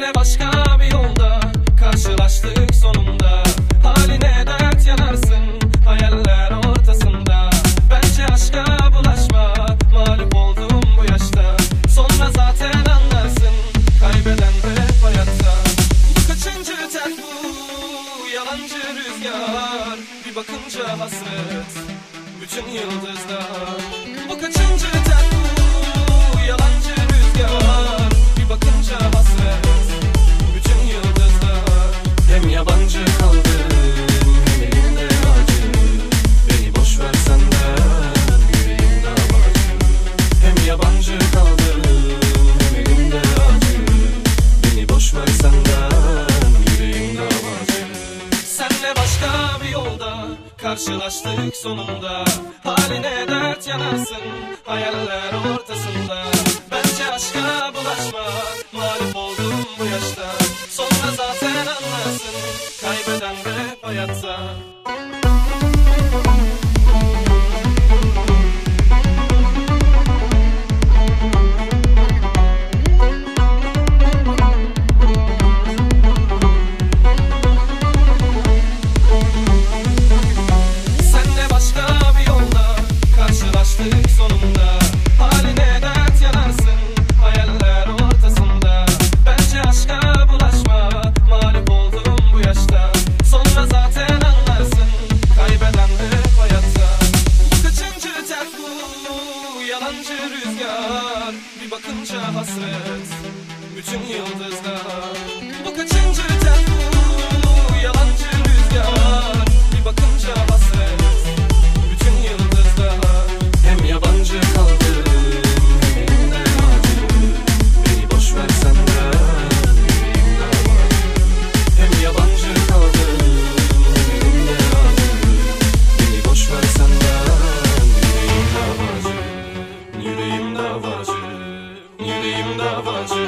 Senle başka bir yolda karşılaştık sonunda. Haline dert yanarsın hayaller ortasında. Bence aşka bulaşma, mağlup oldum bu yaşta. Sonra zaten anlarsın, kaybeden hep hayatta. Bu kaçıncı tek bu yalancı rüzgar, bir bakınca hasret bütün yıldızlar. Bu kaçıncı tek bu yalancı rüzgar, bir bakınca hasret bütün yıldızlar. Hem yabancı kaldım hem elimde acı, beni boş versen de yüreğim davacı. Hem yabancı kaldım hem elimde acı, beni boş versen de yüreğim davacı. Senle başka bir yolda karşılaştık sonunda. Haline dert yanarsın hayaller ortasında. Bence aşka bulaşma, mağlup oldum bu yaşta. Sonra zaten anlarsın, kaybeden hep hayatta. Senle başka bir yolda karşılaştık sonunda. Haline dert yanarsın hayaller ortasında. Bence aşka bulaşma, mağlup oldum bu yaşta. Sonra zaten anlarsın, kaybeden hep hayatta. Bu kaçıncı tek bu yalancı rüzgar, bir bakınca hasret bütün yıldızlar. Bu kaçıncı tek bu yalancı rüzgar, bir bakınca hasret bütün yıldızlar. Hem yabancı kaldım hem elimde acı, beni boş versen de yüreğim davacı. Hem yabancı kaldım hem elimde acı, beni boş versen de yüreğim davacı. Yüreğim davacı, yüreğim davacı.